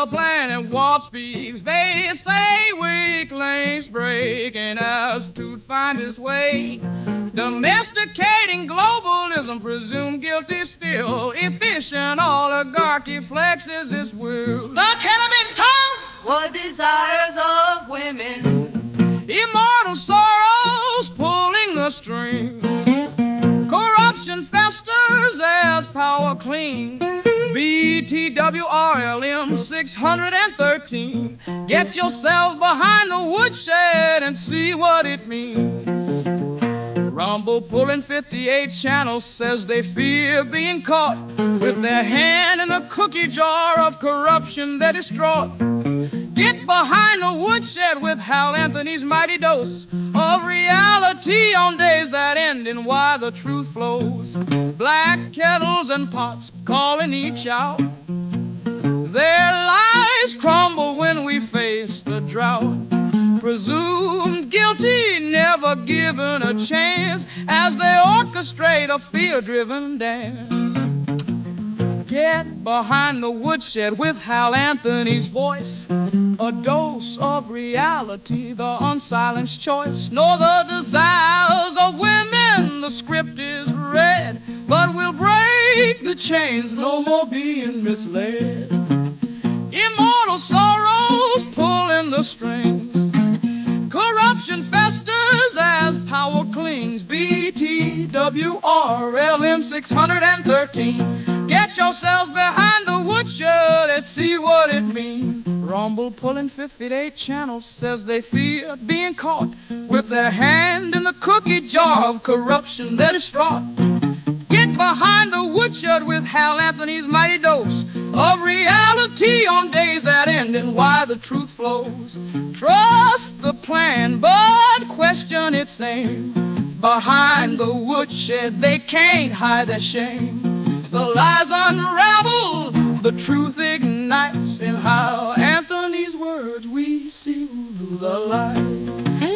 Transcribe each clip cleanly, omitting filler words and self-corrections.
the planet warp speeds. They say weaklings break and altitude find its way. Domesticating globalism, presumed guilty still. Efficient oligarchy flexes its will. The tenement tongue, what desires of women. Immortal sorrows pulling the strings. Corruption festers as power clings. BTWRLM 613. Get yourself behind the woodshed and see what it means. Rumble pulling 58 channels says they fear being caught with their hand in the cookie jar of corruption that is distraught. Get behind the woodshed with Hal Anthony's mighty dose of reality on days that end in why the truth flows. Black kettles and pots calling each out. Their lies crumble when we face the drought. Presumed guilty, never given a chance as they orchestrate a fear-driven dance. Get behind the woodshed with Hal Anthony's voice, a dose of reality, the unsilenced choice. Nor the desires of women, the script is read, but we'll break the chains, no more being misled. Immortal sorrows pulling the strings. Corruption festers as power clings. BTWRLM 613. Get yourselves behind the woodshed and see what it means. Rumble pulling 58 channels says they fear being caught with their hand in the cookie jar of corruption that is distraught. Get behind the woodshed with Hal Anthony's mighty dose of reality on days that end and why the truth flows. Trust the plan, but question its aim. Behind the woodshed, they can't hide their shame. The lies unravel, the truth ignites. In Hal Anthony's words, we see the light.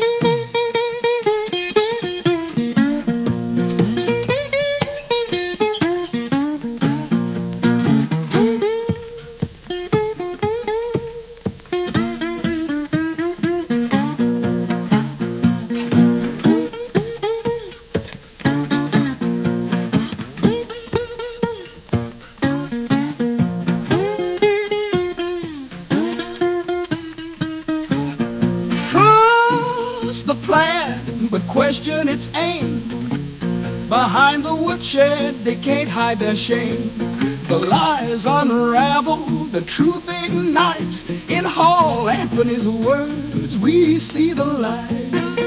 The plan, but question its aim. Behind the woodshed, they can't hide their shame. The lies unravel, the truth ignites. In Hal Anthony's words, we see the light.